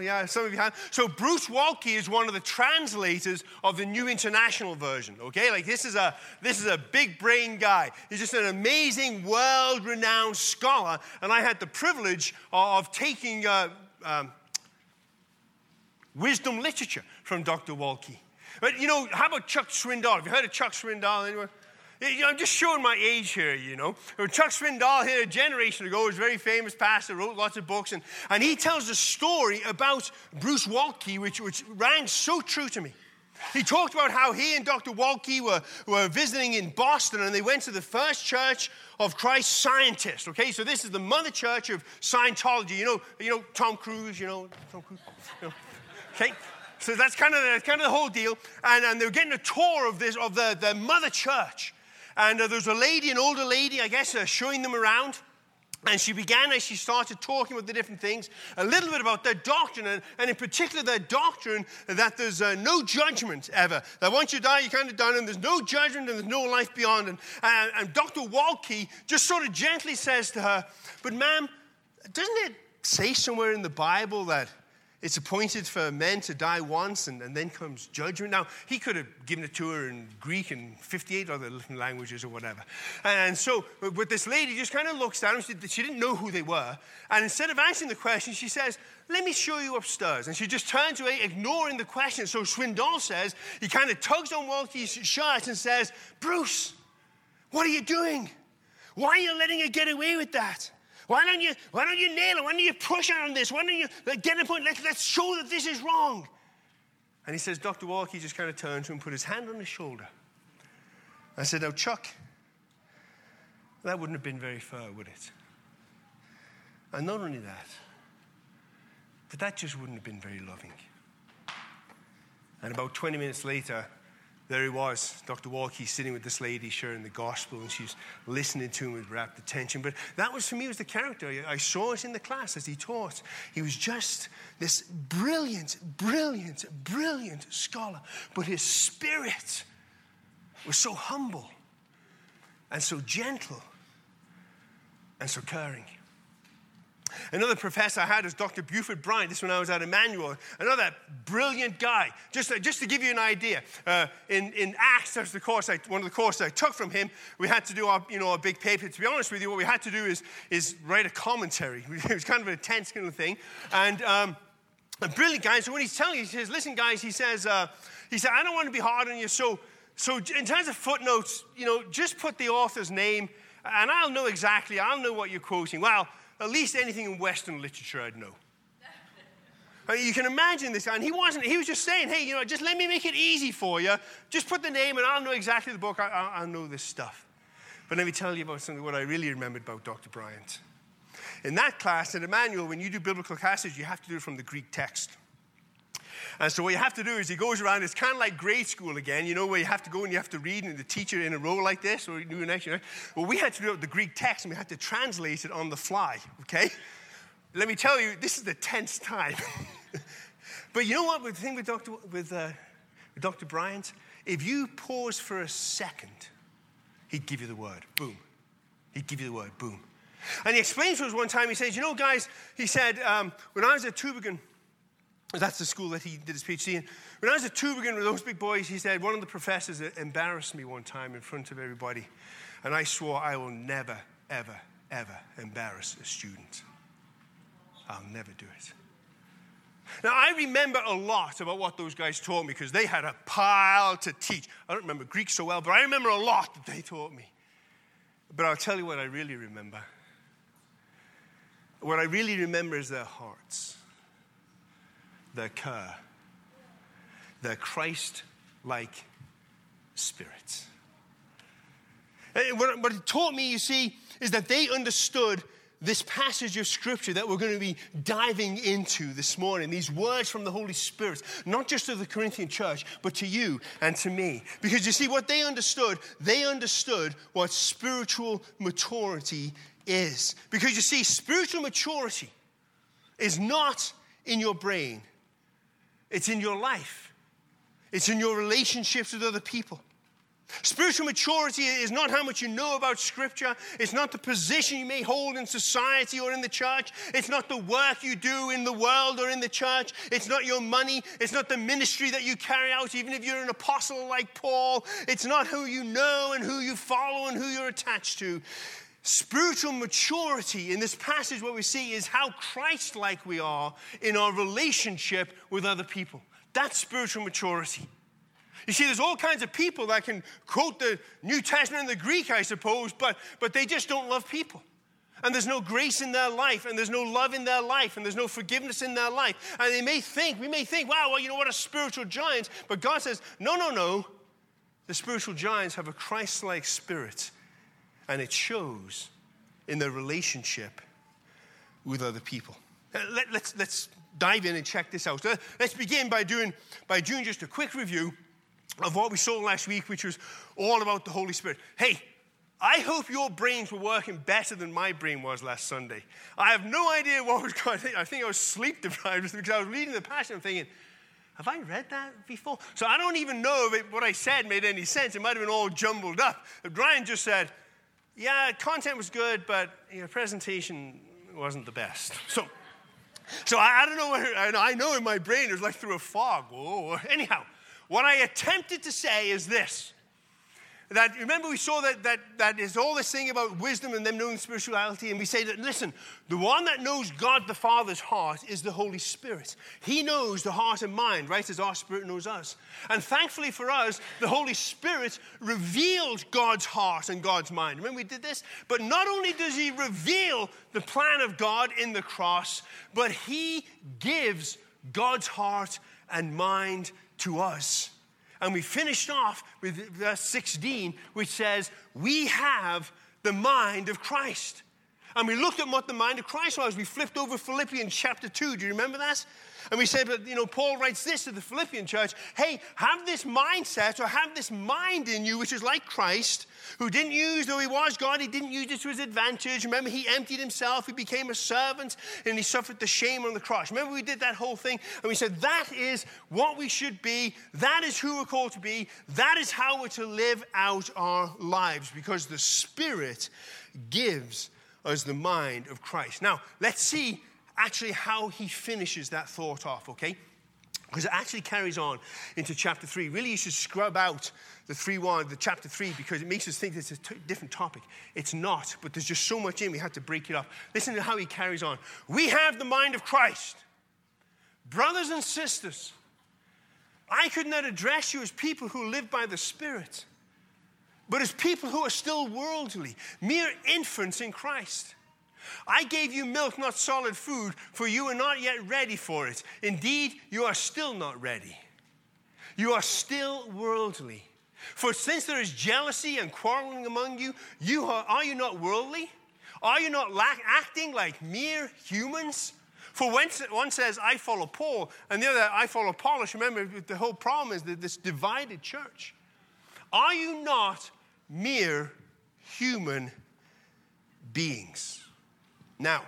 Yeah, some of you have. So Bruce Waltke is one of the translators of the New International Version, okay? Like this is a big brain guy. He's just an amazing, world-renowned scholar, and I had the privilege of taking wisdom literature from Dr. Waltke. But, how about Chuck Swindoll? Have you heard of Chuck Swindoll anywhere? I'm just showing my age here, Chuck Swindoll here a generation ago was a very famous pastor, wrote lots of books, and he tells a story about Bruce Waltke, which rang so true to me. He talked about how he and Dr. Waltke were visiting in Boston, and they went to the First Church of Christ Scientist, okay? So this is the mother church of Scientology. You know Tom Cruise, Tom Cruise, okay? So that's kind of the whole deal. And they were getting a tour of the mother church. And there's a lady, an older lady, I guess, showing them around. And she began, as she started talking about the different things, a little bit about their doctrine, and in particular their doctrine that there's no judgment ever. That once you die, you're kind of done, and there's no judgment, and there's no life beyond. And Dr. Waltke just sort of gently says to her, "But ma'am, doesn't it say somewhere in the Bible that it's appointed for men to die once, and then comes judgment?" Now, he could have given it to her in Greek and 58 other languages or whatever. And so, but this lady just kind of looks down, and she didn't know who they were. And instead of answering the question, she says, "Let me show you upstairs." And she just turns away, ignoring the question. So Swindoll says, he kind of tugs on Waltke's shirt and says, "Bruce, what are you doing? Why are you letting her get away with that? Why don't you nail it? Why don't you push her on this? Why don't you get a point? Let's show that this is wrong." And he says, Dr. Waltke just kind of turned to him, put his hand on his shoulder. I said, "Now, Chuck, that wouldn't have been very fair, would it? And not only that, but that just wouldn't have been very loving." And about 20 minutes later, there he was, Dr. Waltke, sitting with this lady sharing the gospel, and she's listening to him with rapt attention. But that was, for me, was the character. I saw it in the class as he taught. He was just this brilliant, brilliant, brilliant scholar. But his spirit was so humble and so gentle and so caring. Another professor I had was Dr. Buford Bryant. This when I was at Emmanuel. Another brilliant guy. Just to give you an idea, in Acts, that's one of the courses I took from him. We had to do our big paper. To be honest with you, what we had to do is write a commentary. It was kind of an intense kind of thing. And a brilliant guy. So when he's telling you, he says, "Listen, guys," he said, "I don't want to be hard on you. So in terms of footnotes, just put the author's name, and I'll know what you're quoting. Well, at least anything in Western literature I'd know." I mean, you can imagine this guy, and he was just saying, "Hey, just let me make it easy for you. Just put the name, and I'll know exactly the book. I'll know this stuff." But let me tell you about what I really remembered about Dr. Bryant. In that class at Emmanuel, when you do biblical classes, you have to do it from the Greek text. And so what you have to do is he goes around, it's kind of like grade school again, where you have to go and you have to read, and the teacher in a row like this, or do next year. Well, we had to do it with the Greek text, and we had to translate it on the fly, okay? Let me tell you, this is the 10th time. But you know what, the thing with Dr. Bryant, if you pause for a second, he'd give you the word, boom. He'd give you the word, boom. And he explained to us one time, he says, guys, he said, when I was at Tübingen, that's the school that he did his PhD in. When I was at Tübingen with those big boys, he said, one of the professors embarrassed me one time in front of everybody. And I swore I will never, ever, ever embarrass a student. I'll never do it. Now, I remember a lot about what those guys taught me because they had a pile to teach. I don't remember Greek so well, but I remember a lot that they taught me. But I'll tell you what I really remember. What I really remember is their hearts. Their care, their Christ-like spirits. And what it taught me, you see, is that they understood this passage of Scripture that we're going to be diving into this morning. These words from the Holy Spirit, not just to the Corinthian church, but to you and to me. Because you see, what they understood what spiritual maturity is. Because you see, spiritual maturity is not in your brain. It's in your life. It's in your relationships with other people. Spiritual maturity is not how much you know about Scripture. It's not the position you may hold in society or in the church. It's not the work you do in the world or in the church. It's not your money. It's not the ministry that you carry out, even if you're an apostle like Paul. It's not who you know and who you follow and who you're attached to. Spiritual maturity in this passage, what we see is how Christ-like we are in our relationship with other people. That's spiritual maturity. You see, there's all kinds of people that can quote the New Testament in the Greek, I suppose, but they just don't love people. And there's no grace in their life, and there's no love in their life, and there's no forgiveness in their life. And we may think, wow, well, you know what, a spiritual giant. But God says, no. The spiritual giants have a Christ-like spirit, and it shows in their relationship with other people. Let's dive in and check this out. So let's begin by doing just a quick review of what we saw last week, which was all about the Holy Spirit. Hey, I hope your brains were working better than my brain was last Sunday. I have no idea what was going on. I think I was sleep deprived because I was reading the passage and thinking, have I read that before? So I don't even know if what I said made any sense. It might have been all jumbled up. Brian just said, yeah, content was good, but your presentation wasn't the best. So I don't know where, I know in my brain it was like through a fog. Whoa. Anyhow, what I attempted to say is this. That, remember we saw that is all this thing about wisdom and them knowing spirituality, and we say that, listen, the one that knows God the Father's heart is the Holy Spirit. He knows the heart and mind, right, as our spirit knows us. And thankfully for us, the Holy Spirit revealed God's heart and God's mind. Remember we did this? But not only does he reveal the plan of God in the cross, but he gives God's heart and mind to us. And we finished off with verse 16, which says, we have the mind of Christ. And we looked at what the mind of Christ was. We flipped over Philippians chapter 2. Do you remember that? And we said, Paul writes this to the Philippian church. Hey, have this mindset or have this mind in you, which is like Christ, who didn't use, though he was God, he didn't use it to his advantage. Remember, he emptied himself. He became a servant and he suffered the shame on the cross. Remember, we did that whole thing. And we said, that is what we should be. That is who we're called to be. That is how we're to live out our lives, because the Spirit gives us the mind of Christ. Now, let's see actually how he finishes that thought off, okay? Because it actually carries on into chapter 3. Really, you should scrub out the chapter 3, because it makes us think it's a different topic. It's not, but there's just so much in, we have to break it up. Listen to how he carries on. We have the mind of Christ. Brothers and sisters, I could not address you as people who live by the Spirit, but as people who are still worldly, mere infants in Christ. I gave you milk, not solid food, for you are not yet ready for it. Indeed, you are still not ready. You are still worldly. For since there is jealousy and quarreling among you, are you not worldly? Are you not acting like mere humans? For when one says, I follow Paul, and the other, I follow Apollos, remember, the whole problem is that this divided church. Are you not mere human beings? Now,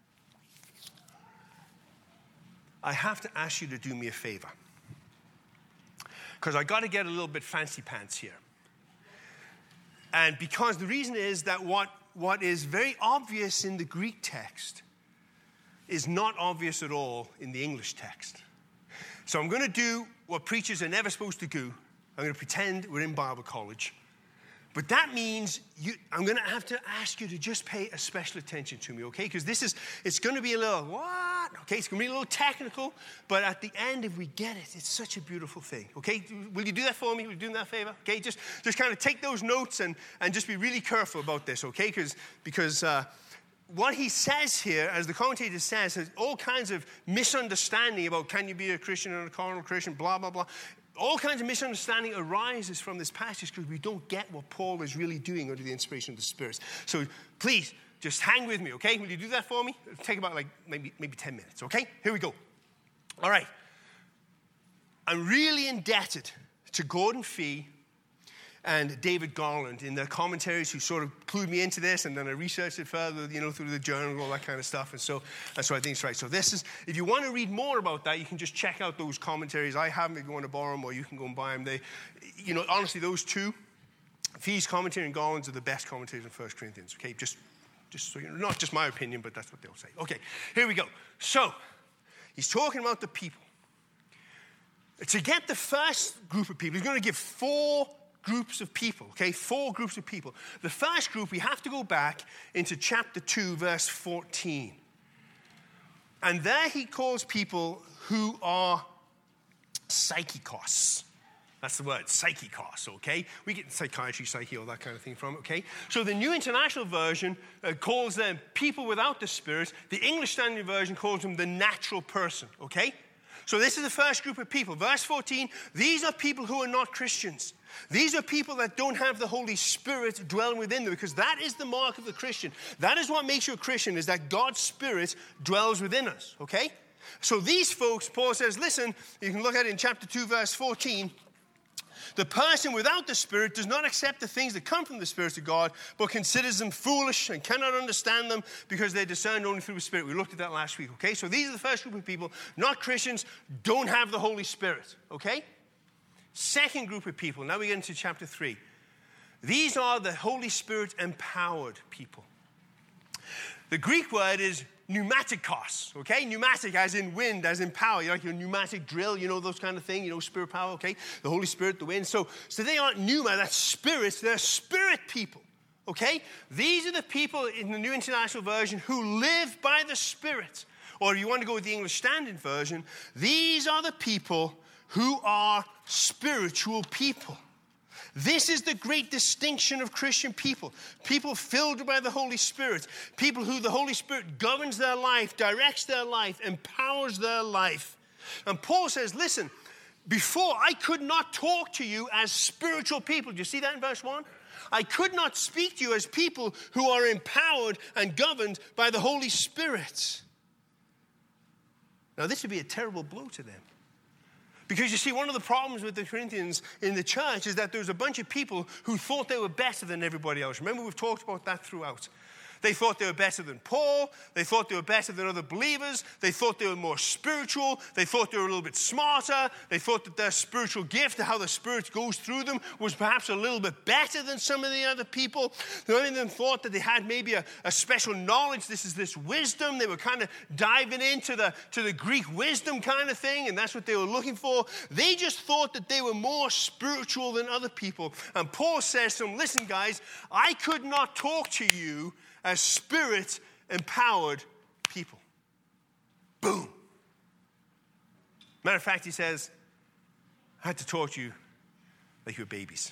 I have to ask you to do me a favor, because I got to get a little bit fancy pants here. And because the reason is that what is very obvious in the Greek text is not obvious at all in the English text. So I'm going to do what preachers are never supposed to do. I'm going to pretend we're in Bible college. But that means I'm going to have to ask you to just pay a special attention to me, okay? Because it's going to be a little, what? Okay, it's going to be a little technical, but at the end, if we get it, it's such a beautiful thing, okay? Will you do that for me? Will you do me that favor? Okay, just kind of take those notes and just be really careful about this, okay? Because what he says here, as the commentator says, has all kinds of misunderstanding about can you be a Christian or a carnal Christian, blah, blah, blah. All kinds of misunderstanding arises from this passage because we don't get what Paul is really doing under the inspiration of the Spirit. So please, just hang with me, okay? Will you do that for me? It'll take about maybe 10 minutes, okay? Here we go. All right. I'm really indebted to Gordon Fee and David Garland in their commentaries, who sort of clued me into this, and then I researched it further, through the journal and all that kind of stuff, and so I think it's right. So this is, if you want to read more about that, you can just check out those commentaries. I have them if you want to borrow them, or you can go and buy them. Honestly, those two, Fee's commentary and Garland's are the best commentators on 1 Corinthians. Okay, just so you know, not just my opinion, but that's what they'll say. Okay, here we go. So, he's talking about the people. To get the first group of people, he's going to give 4 groups of people, okay? 4 groups of people. The first group, we have to go back into chapter 2, verse 14. And there he calls people who are psychikos. That's the word, psychikos, okay? We get psychiatry, psyche, all that kind of thing from it, okay? So the New International Version calls them people without the Spirit. The English Standard Version calls them the natural person, okay? So this is the first group of people. Verse 14, these are people who are not Christians. These are people that don't have the Holy Spirit dwelling within them, because that is the mark of the Christian. That is what makes you a Christian, is that God's Spirit dwells within us, okay? So these folks, Paul says, listen, you can look at it in chapter 2, verse 14. The person without the Spirit does not accept the things that come from the Spirit of God, but considers them foolish and cannot understand them because they're discerned only through the Spirit. We looked at that last week, okay? So these are the first group of people, not Christians, don't have the Holy Spirit, okay? Second group of people, now we get into chapter 3. These are the Holy Spirit empowered people. The Greek word is pneumatikos, okay? Pneumatic as in wind, as in power. You know, like your pneumatic drill, you know, those kind of thing, you know, spirit power, okay? The Holy Spirit, the wind. So they aren't pneuma, that's spirits. They're spirit people, okay? These are the people in the New International Version who live by the Spirit. Or if you want to go with the English Standard Version, these are the people who are spiritual people. This is the great distinction of Christian people. People filled by the Holy Spirit. People who the Holy Spirit governs their life, directs their life, empowers their life. And Paul says, listen, before I could not talk to you as spiritual people. Do you see that in verse 1? I could not speak to you as people who are empowered and governed by the Holy Spirit. Now, this would be a terrible blow to them. Because you see, one of the problems with the Corinthians in the church is that there's a bunch of people who thought they were better than everybody else. Remember, we've talked about that throughout. They thought they were better than Paul. They thought they were better than other believers. They thought they were more spiritual. They thought they were a little bit smarter. They thought that their spiritual gift, how the Spirit goes through them, was perhaps a little bit better than some of the other people. Many of them thought that they had maybe a special knowledge. This wisdom. They were kind of diving into the Greek wisdom kind of thing, and that's what they were looking for. They just thought that they were more spiritual than other people. And Paul says to them, listen, guys, I could not talk to you as Spirit-empowered people. Boom. Matter of fact, he says, I had to talk to you like you were babies.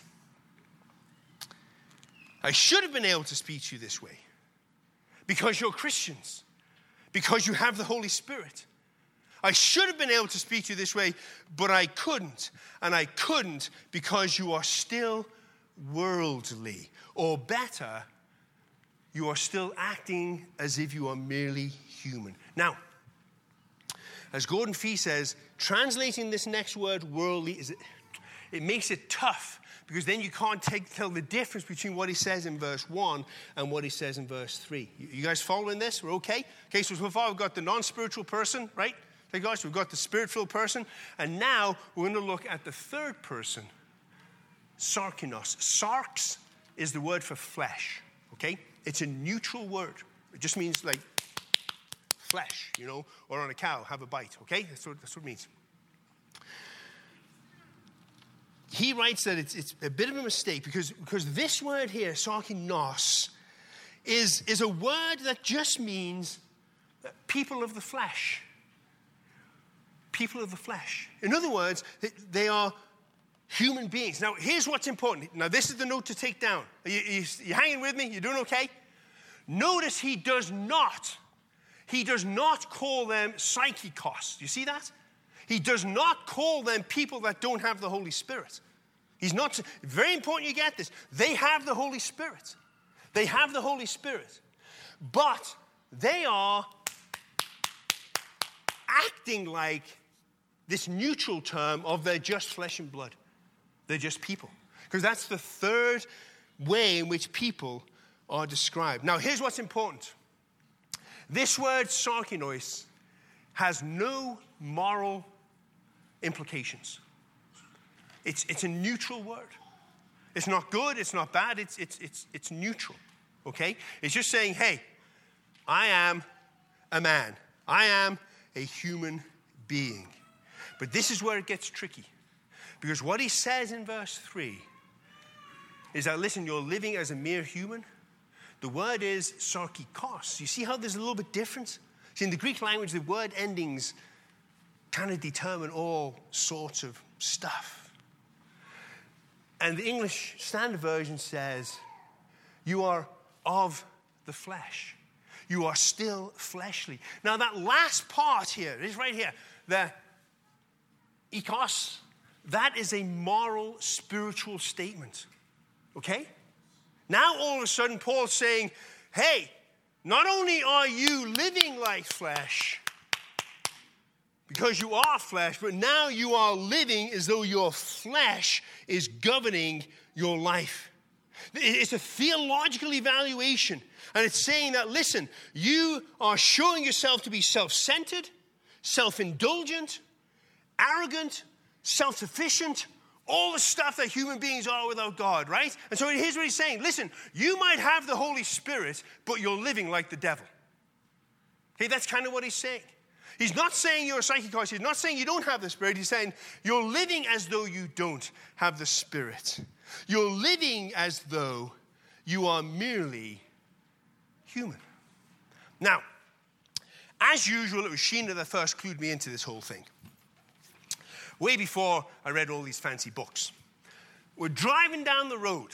I should have been able to speak to you this way because you're Christians, because you have the Holy Spirit. I should have been able to speak to you this way, but I couldn't. And I couldn't because you are still worldly. Or better, you are still acting as if you are merely human. Now, as Gordon Fee says, translating this next word, worldly, it makes it tough because then you can't tell the difference between what he says in verse 1 and what he says in verse 3. You guys following this? We're okay? Okay, so far we've got the non-spiritual person, right? Okay, guys, we've got the spirit-filled person. And now we're going to look at the third person, sarkinos. Sarx is the word for flesh, okay? It's a neutral word. It just means like flesh, you know, or on a cow, have a bite, okay? That's what it means. He writes that it's a bit of a mistake because this word here, sarkinos, is a word that just means people of the flesh. People of the flesh. In other words, they are human beings. Now, here's what's important. Now, this is the note to take down. You hanging with me? You doing okay? Notice he does not call them psychikos. Do you see that? He does not call them people that don't have the Holy Spirit. He's not, very important you get this. They have the Holy Spirit. They have the Holy Spirit. But they are acting like this neutral term of they're just flesh and blood. They're just people. Because that's the third way in which people are described. Now, here's what's important. This word, sarkinos, has no moral implications. It's a neutral word. It's not good, it's not bad, it's neutral, okay? It's just saying, hey, I am a man. I am a human being. But this is where it gets tricky. Because what he says in verse 3 is that, listen, you're living as a mere human. The word is sarkikos. You see how there's a little bit difference? See, in the Greek language, the word endings kind of determine all sorts of stuff. And the English Standard Version says, you are of the flesh. You are still fleshly. Now, that last part here, is right here, the ikos, that is a moral, spiritual statement. Okay? Now, all of a sudden, Paul's saying, hey, not only are you living like flesh, because you are flesh, but now you are living as though your flesh is governing your life. It's a theological evaluation. And it's saying that, listen, you are showing yourself to be self-centered, self-indulgent, arrogant, self-sufficient, all the stuff that human beings are without God, right? And so here's what he's saying. Listen, you might have the Holy Spirit, but you're living like the devil. Okay, that's kind of what he's saying. He's not saying you're a psychikos. He's not saying you don't have the Spirit. He's saying you're living as though you don't have the Spirit. You're living as though you are merely human. Now, as usual, it was Sheena that first clued me into this whole thing. Way before I read all these fancy books. We're driving down the road,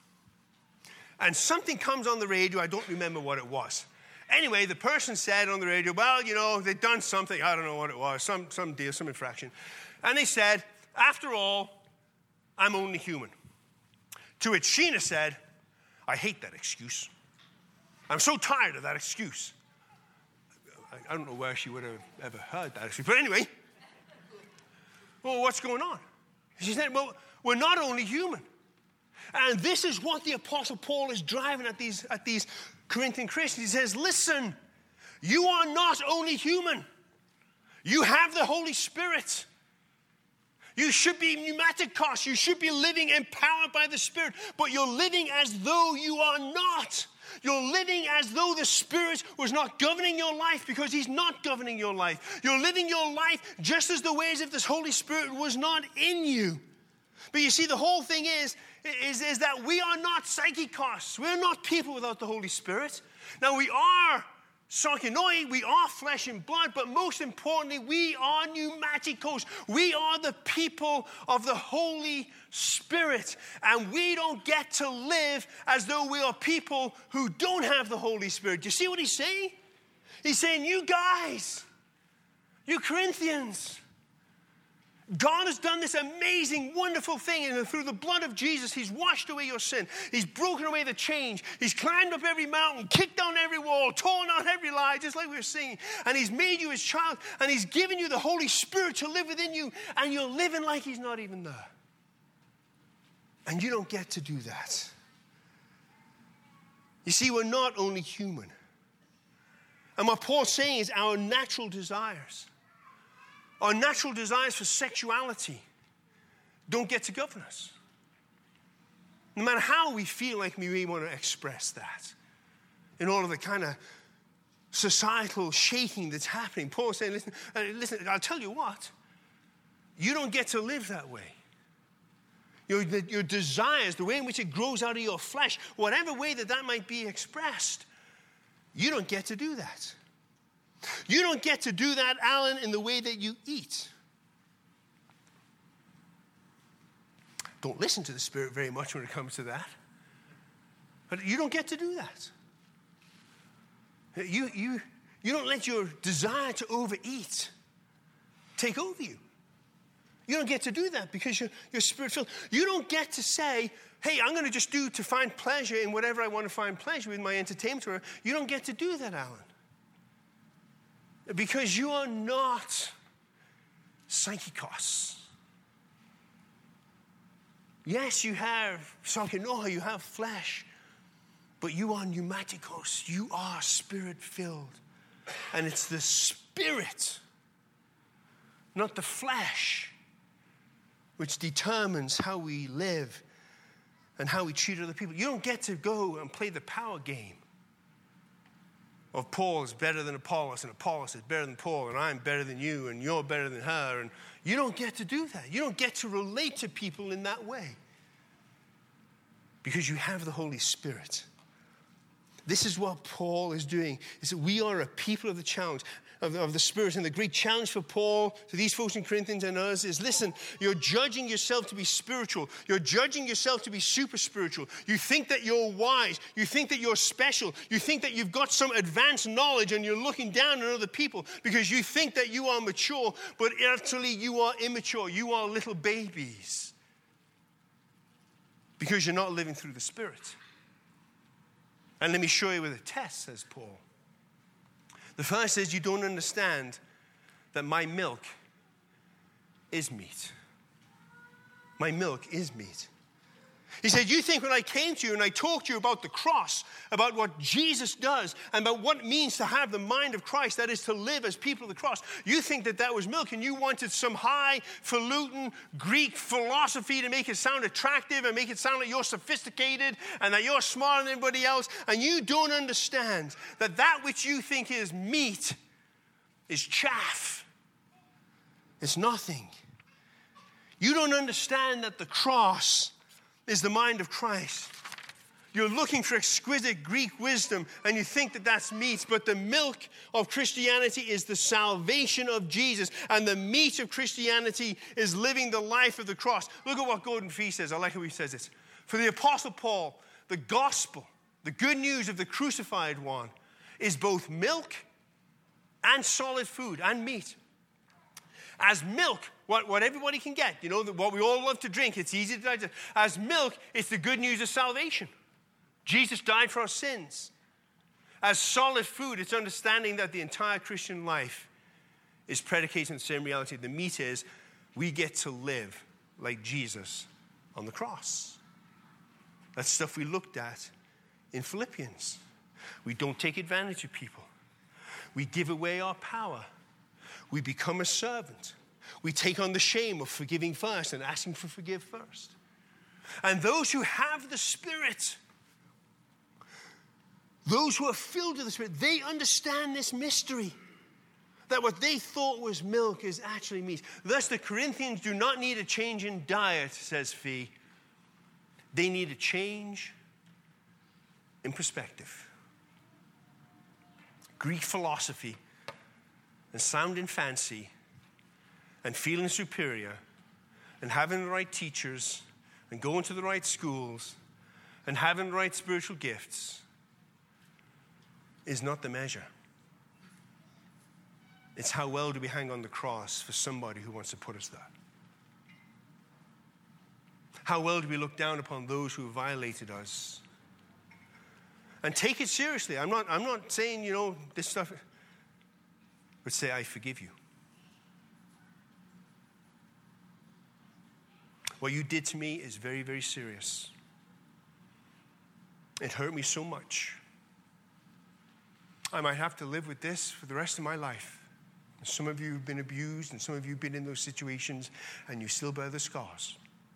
and something comes on the radio. I don't remember what it was. Anyway, the person said on the radio, well, you know, they'd done something. I don't know what it was, some deal, some infraction. And they said, after all, I'm only human. To which Sheena said, I hate that excuse. I'm so tired of that excuse. I don't know where she would have ever heard that excuse. But anyway, well, what's going on? She said, well, we're not only human. And this is what the Apostle Paul is driving at these Corinthian Christians. He says, listen, you are not only human. You have the Holy Spirit. You should be pneumatikos. You should be living empowered by the Spirit. But you're living as though you are not. You're living as though the Spirit was not governing your life, because he's not governing your life. You're living your life just as the way as if this Holy Spirit was not in you. But you see, the whole thing is that we are not psychikos. We're not people without the Holy Spirit. Now, we are sarkinoi, we are flesh and blood, but most importantly, we are pneumatikos. We are the people of the Holy Spirit. And we don't get to live as though we are people who don't have the Holy Spirit. Do you see what he's saying? He's saying, you guys, you Corinthians, God has done this amazing, wonderful thing, and through the blood of Jesus, he's washed away your sin. He's broken away the chains. He's climbed up every mountain, kicked down every wall, torn out every lie, just like we were singing. And he's made you his child, and he's given you the Holy Spirit to live within you, and you're living like he's not even there. And you don't get to do that. You see, we're not only human. And what Paul's saying is our natural desires for sexuality don't get to govern us. No matter how we feel like we may want to express that, in all of the kind of societal shaking that's happening, Paul's saying, listen, I'll tell you what, you don't get to live that way. Your desires, the way in which it grows out of your flesh, whatever way that might be expressed, you don't get to do that. You don't get to do that, Alan, in the way that you eat. Don't listen to the Spirit very much when it comes to that. But you don't get to do that. You don't let your desire to overeat take over you. You don't get to do that because you're Spirit-filled. You don't get to say, hey, I'm going to just do to find pleasure in whatever I want to find pleasure with my entertainment. You don't get to do that, Alan. Because you are not psychikos. Yes, you have sarkinoi, you have flesh, but you are pneumatikos. You are Spirit-filled. And it's the Spirit, not the flesh, which determines how we live and how we treat other people. You don't get to go and play the power game of Paul is better than Apollos, and Apollos is better than Paul, and I'm better than you, and you're better than her. And you don't get to do that. You don't get to relate to people in that way because you have the Holy Spirit. This is what Paul is doing, is that we are a people of the challenge, of the Spirit. And the great challenge for Paul to these folks in Corinthians and us is, listen, you're judging yourself to be spiritual. You're judging yourself to be super spiritual. You think that you're wise. You think that you're special. You think that you've got some advanced knowledge and you're looking down on other people because you think that you are mature, but actually you are immature. You are little babies because you're not living through the Spirit. And let me show you with a test, says Paul. The first is, you don't understand that my milk is meat. My milk is meat. He said, you think when I came to you and I talked to you about the cross, about what Jesus does, and about what it means to have the mind of Christ, that is to live as people of the cross, you think that that was milk and you wanted some highfalutin Greek philosophy to make it sound attractive and make it sound like you're sophisticated and that you're smarter than anybody else, and you don't understand that that which you think is meat is chaff. It's nothing. You don't understand that the cross is the mind of Christ. You're looking for exquisite Greek wisdom and you think that that's meat, but the milk of Christianity is the salvation of Jesus, and the meat of Christianity is living the life of the cross. Look at what Gordon Fee says. I like how he says this. For the Apostle Paul, the gospel, the good news of the crucified one, is both milk and solid food and meat. As milk, what everybody can get, you know, what we all love to drink, it's easy to digest. As milk, it's the good news of salvation. Jesus died for our sins. As solid food, it's understanding that the entire Christian life is predicated on the same reality. The meat is we get to live like Jesus on the cross. That's stuff we looked at in Philippians. We don't take advantage of people. We give away our power. We become a servant. We take on the shame of forgiving first and asking for forgive first. And those who have the Spirit, those who are filled with the Spirit, they understand this mystery. That what they thought was milk is actually meat. Thus, the Corinthians do not need a change in diet, says Fee. They need a change in perspective. Greek philosophy and sounding fancy and feeling superior and having the right teachers and going to the right schools and having the right spiritual gifts is not the measure. It's how well do we hang on the cross for somebody who wants to put us there. How well do we look down upon those who have violated us? And take it seriously. I'm not saying, you know, this stuff, but say, I forgive you. What you did to me is very, very serious. It hurt me so much. I might have to live with this for the rest of my life. Some of you have been abused, and some of you have been in those situations, and you still bear the scars.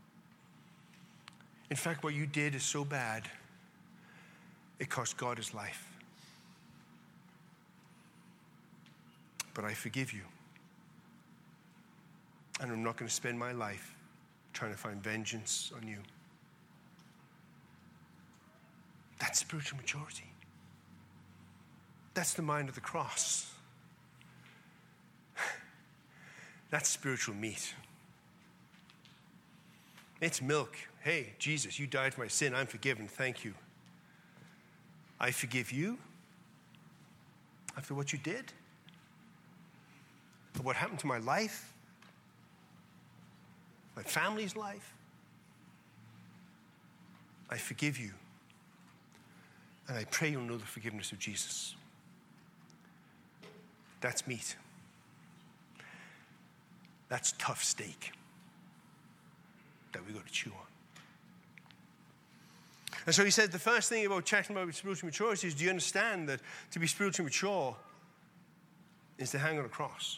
In fact, what you did is so bad, it cost God his life. But I forgive you. And I'm not going to spend my life trying to find vengeance on you. That's spiritual maturity. That's the mind of the cross. That's spiritual meat. It's milk. Hey, Jesus, you died for my sin. I'm forgiven. Thank you. I forgive you after what you did, for what happened to my life, my family's life. I forgive you. And I pray you'll know the forgiveness of Jesus. That's meat. That's tough steak that we got to chew on. And so he said the first thing about checking about spiritual maturity is, do you understand that to be spiritually mature is to hang on a cross?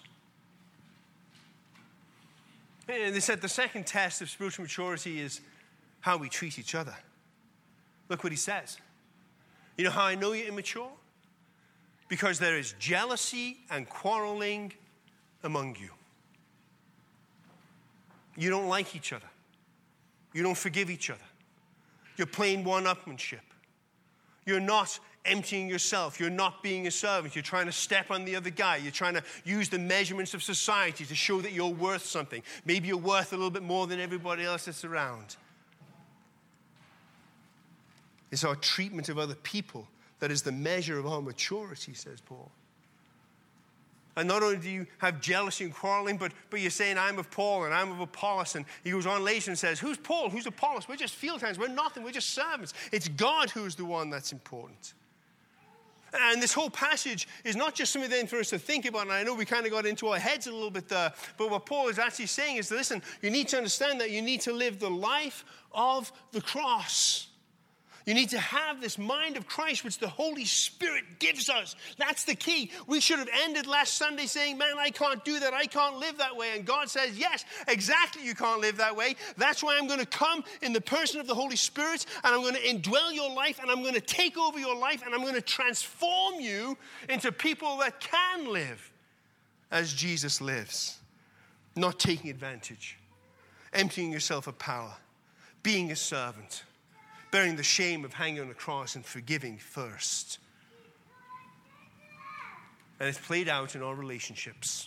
And they said the second test of spiritual maturity is how we treat each other. Look what he says. You know how I know you're immature? Because there is jealousy and quarreling among you. You don't like each other. You don't forgive each other. You're playing one-upmanship. You're not emptying yourself. You're not being a servant. You're trying to step on the other guy. You're trying to use the measurements of society to show that you're worth something. Maybe you're worth a little bit more than everybody else that's around. It's our treatment of other people that is the measure of our maturity, says Paul. And not only do you have jealousy and quarreling, but you're saying, I'm of Paul and I'm of Apollos. And he goes on later and says, who's Paul? Who's Apollos? We're just field hands. We're nothing. We're just servants. It's God who's the one that's important. And this whole passage is not just something then for us to think about. And I know we kind of got into our heads a little bit there. But what Paul is actually saying is, listen, you need to understand that you need to live the life of the cross. You need to have this mind of Christ, which the Holy Spirit gives us. That's the key. We should have ended last Sunday saying, man, I can't do that. I can't live that way. And God says, yes, exactly, you can't live that way. That's why I'm going to come in the person of the Holy Spirit, and I'm going to indwell your life, and I'm going to take over your life, and I'm going to transform you into people that can live as Jesus lives. Not taking advantage, emptying yourself of power, being a servant, bearing the shame of hanging on the cross and forgiving first. And it's played out in our relationships.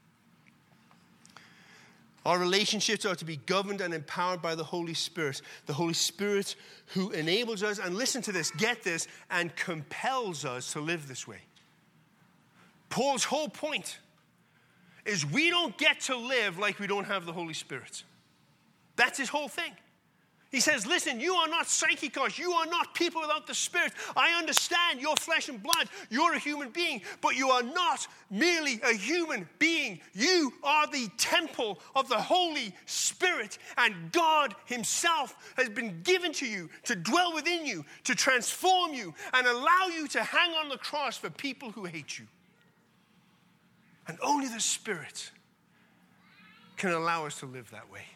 Our relationships are to be governed and empowered by the Holy Spirit. The Holy Spirit who enables us, and listen to this, get this, and compels us to live this way. Paul's whole point is we don't get to live like we don't have the Holy Spirit. That's his whole thing. He says, listen, you are not psychikos. You are not people without the Spirit. I understand you're flesh and blood. You're a human being. But you are not merely a human being. You are the temple of the Holy Spirit. And God himself has been given to you to dwell within you, to transform you, and allow you to hang on the cross for people who hate you. And only the Spirit can allow us to live that way.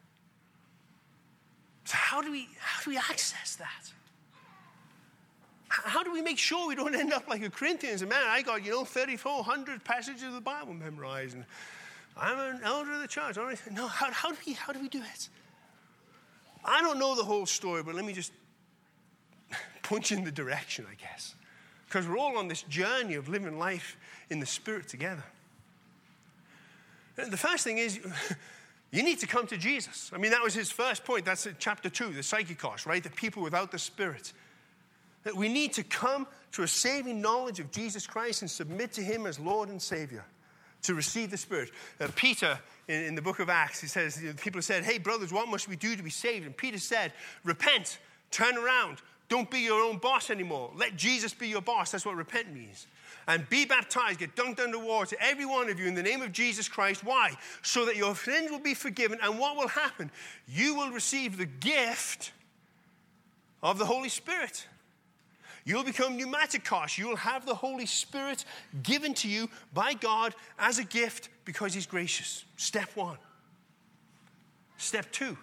So how do we access that? How do we make sure we don't end up like a Corinthians? And man, I got, 3,400 passages of the Bible memorized, and I'm an elder of the church. No, how do we do it? I don't know the whole story, but let me just point you in the direction, I guess. Because we're all on this journey of living life in the Spirit together. And the first thing is, you need to come to Jesus. I mean, that was his first point. That's chapter 2, the psychikos, right? The people without the Spirit. That we need to come to a saving knowledge of Jesus Christ and submit to him as Lord and Savior to receive the Spirit. Peter, in the book of Acts, he says, people said, hey, brothers, what must we do to be saved? And Peter said, repent, turn around. Don't be your own boss anymore. Let Jesus be your boss. That's what repent means. And be baptized, get dunked underwater, every one of you, in the name of Jesus Christ. Why? So that your sins will be forgiven. And what will happen? You will receive the gift of the Holy Spirit. You'll become pneumatikos. You'll have the Holy Spirit given to you by God as a gift because he's gracious. Step 1. Step 2.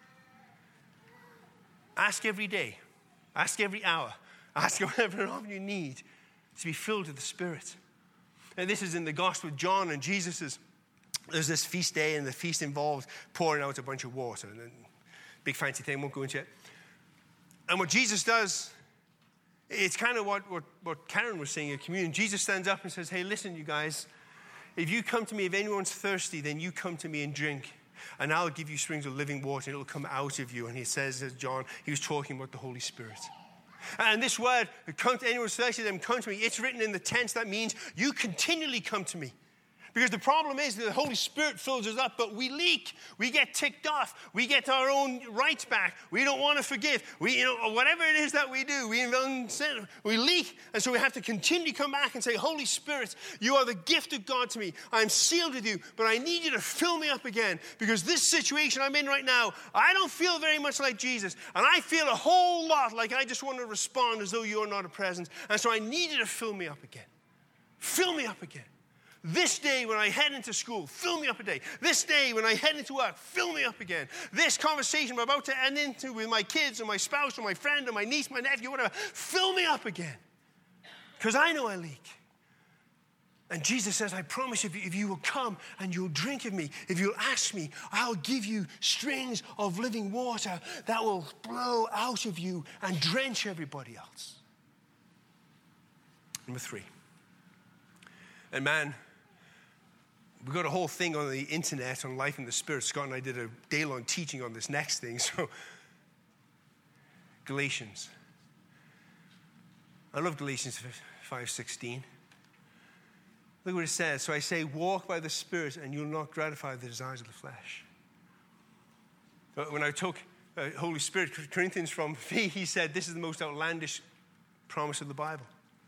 Ask every day. Ask every hour. Ask whatever you need to be filled with the Spirit. And this is in the Gospel of John, and there's this feast day, and the feast involves pouring out a bunch of water. And then, big fancy thing, won't go into it. And what Jesus does, it's kind of what Karen was saying in communion. Jesus stands up and says, hey, listen, you guys, if you come to me, if anyone's thirsty, then you come to me and drink. And I'll give you springs of living water, and it'll come out of you. And he says, as John, he was talking about the Holy Spirit. And this word, come to anyone thirsty, them come to me, it's written in the tense. That means you continually come to me. Because the problem is that the Holy Spirit fills us up, but we leak. We get ticked off. We get our own rights back. We don't want to forgive. Whatever it is that we do, we leak. And so we have to continually come back and say, Holy Spirit, you are the gift of God to me. I'm sealed with you, but I need you to fill me up again. Because this situation I'm in right now, I don't feel very much like Jesus. And I feel a whole lot like I just want to respond as though you're not a presence. And so I need you to fill me up again. Fill me up again. This day when I head into school, fill me up a day. This day when I head into work, fill me up again. This conversation I'm about to end into with my kids or my spouse or my friend or my niece, my nephew, whatever, fill me up again. Because I know I leak. And Jesus says, I promise if you will come and you'll drink of me, if you'll ask me, I'll give you streams of living water that will blow out of you and drench everybody else. Number 3. And man, we got a whole thing on the internet on life in the Spirit. Scott and I did a day-long teaching on this next thing. So, Galatians. I love Galatians 5:16. Look what it says. So I say, walk by the Spirit, and you'll not gratify the desires of the flesh. When I took Holy Spirit, Corinthians from he said, this is the most outlandish promise of the Bible.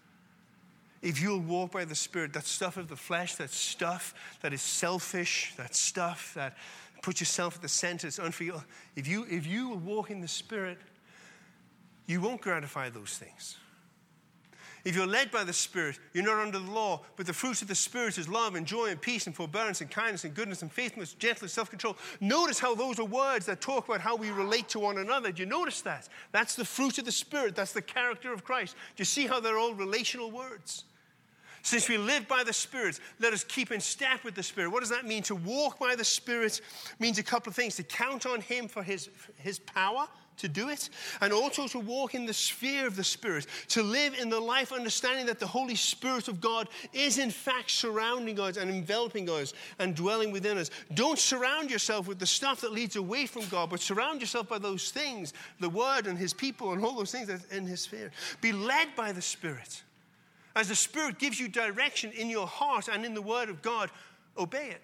If you'll walk by the Spirit, that stuff of the flesh, that stuff that is selfish, that stuff that puts yourself at the center, it's unforgivable. If you will walk in the Spirit, you won't gratify those things. If you're led by the Spirit, you're not under the law, but the fruits of the Spirit is love and joy and peace and forbearance and kindness and goodness and faithfulness, gentleness, self-control. Notice how those are words that talk about how we relate to one another. Do you notice that? That's the fruit of the Spirit. That's the character of Christ. Do you see how they're all relational words? Since we live by the Spirit, let us keep in step with the Spirit. What does that mean? To walk by the Spirit means a couple of things. To count on Him for His power to do it, and also to walk in the sphere of the Spirit, to live in the life understanding that the Holy Spirit of God is in fact surrounding us and enveloping us and dwelling within us. Don't surround yourself with the stuff that leads away from God, but surround yourself by those things, the Word and His people and all those things that's in His sphere. Be led by the Spirit. As the Spirit gives you direction in your heart and in the Word of God, obey it.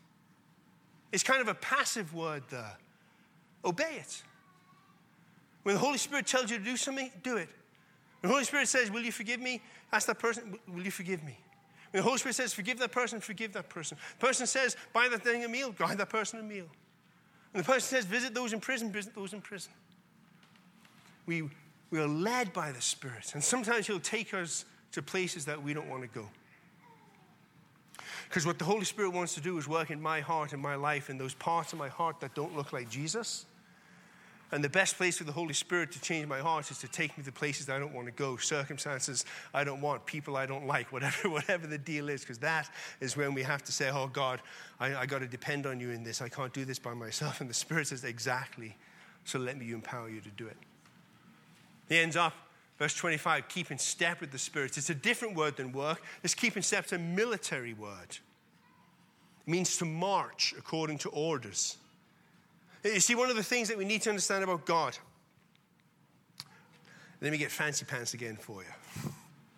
It's kind of a passive word there. Obey it. When the Holy Spirit tells you to do something, do it. When the Holy Spirit says, will you forgive me? Ask that person, will you forgive me? When the Holy Spirit says, forgive that person, forgive that person. The person says, buy that thing a meal, buy that person a meal. When the person says, visit those in prison, visit those in prison. We are led by the Spirit. And sometimes He'll take us to places that we don't want to go. Because what the Holy Spirit wants to do is work in my heart and my life, in those parts of my heart that don't look like Jesus. And the best place for the Holy Spirit to change my heart is to take me to places that I don't want to go, circumstances I don't want, people I don't like, whatever the deal is, because that is when we have to say, oh God, I got to depend on you in this. I can't do this by myself. And the Spirit says, exactly, so let me empower you to do it. He ends up, verse 25, keep in step with the Spirit. It's a different word than work. This keep in step is a military word. It means to march according to orders. You see, one of the things that we need to understand about God, let me get fancy pants again for you.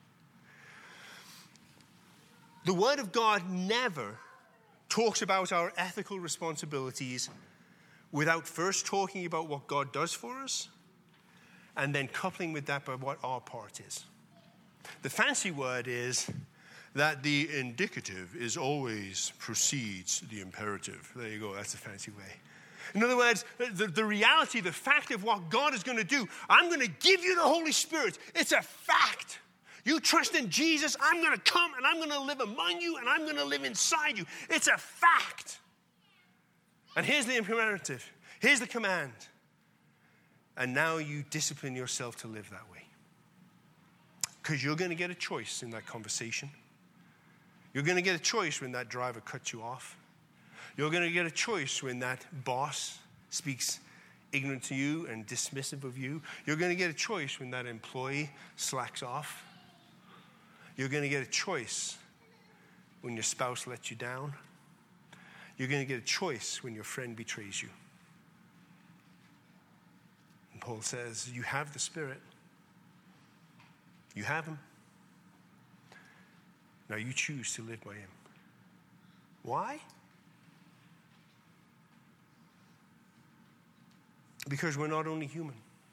The Word of God never talks about our ethical responsibilities without first talking about what God does for us and then coupling with that by what our part is. The fancy word is that the indicative is always precedes the imperative. There you go, that's a fancy way. In other words, the reality, the fact of what God is going to do, I'm going to give you the Holy Spirit. It's a fact. You trust in Jesus, I'm going to come and I'm going to live among you and I'm going to live inside you. It's a fact. And here's the imperative. Here's the command. And now you discipline yourself to live that way. Because you're going to get a choice in that conversation. You're going to get a choice when that driver cuts you off. You're going to get a choice when that boss speaks ignorant to you and dismissive of you. You're going to get a choice when that employee slacks off. You're going to get a choice when your spouse lets you down. You're going to get a choice when your friend betrays you. And Paul says, you have the Spirit. You have Him. Now you choose to live by Him. Why? Because we're not only human.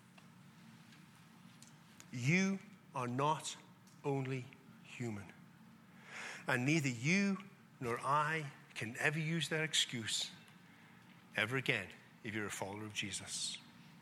You are not only human. And neither you nor I can ever use that excuse ever again if you're a follower of Jesus.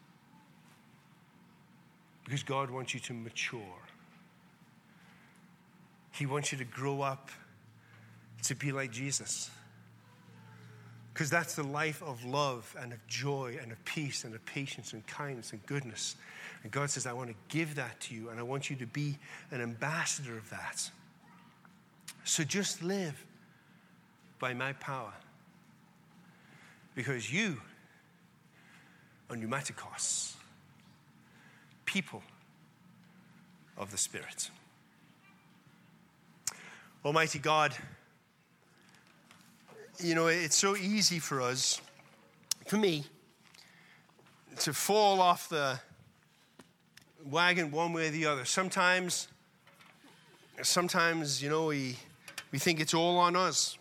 Because God wants you to mature. He wants you to grow up to be like Jesus. Because that's the life of love and of joy and of peace and of patience and kindness and goodness. And God says, I want to give that to you, and I want you to be an ambassador of that. So just live by my power. Because you are pneumatikos, people of the Spirit. Almighty God, you know, it's so easy for us, for me, to fall off the wagon one way or the other. Sometimes, you know, we think it's all on us.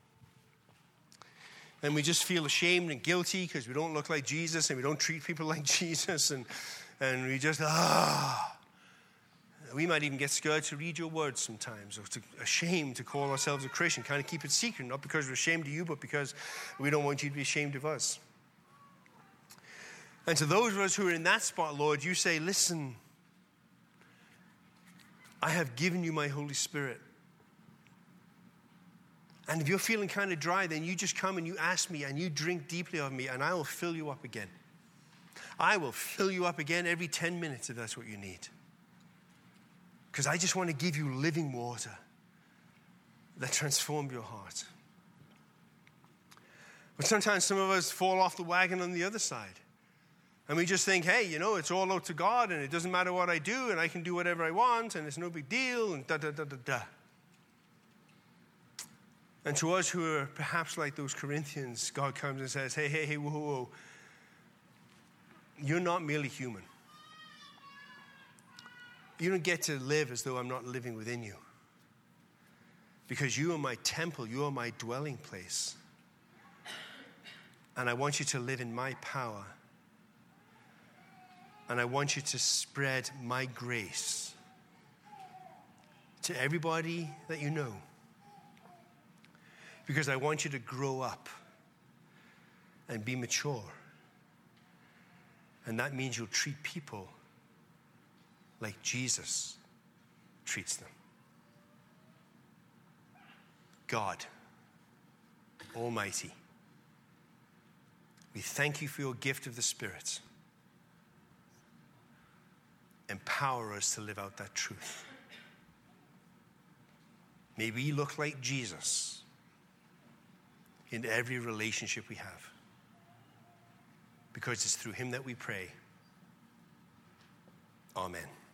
And we just feel ashamed and guilty because we don't look like Jesus and we don't treat people like Jesus. And we just, We might even get scared to read your words sometimes, or ashamed to call ourselves a Christian, kind of keep it secret, not because we're ashamed of you, but because we don't want you to be ashamed of us. And to those of us who are in that spot, Lord, you say, listen, I have given you my Holy Spirit. And if you're feeling kind of dry, then you just come and you ask me and you drink deeply of me and I will fill you up again. I will fill you up again every 10 minutes if that's what you need. Because I just want to give you living water that transforms your heart. But sometimes some of us fall off the wagon on the other side. And we just think, hey, you know, it's all up to God and it doesn't matter what I do and I can do whatever I want and it's no big deal and da-da-da-da-da. And to us who are perhaps like those Corinthians, God comes and says, hey, whoa. You're not merely human. You don't get to live as though I'm not living within you. Because you are my temple, you are my dwelling place. And I want you to live in my power. And I want you to spread my grace to everybody that you know. Because I want you to grow up and be mature. And that means you'll treat people like Jesus treats them. God Almighty, we thank you for your gift of the Spirit. Empower us to live out that truth. May we look like Jesus in every relationship we have. Because it's through him that we pray. Amen.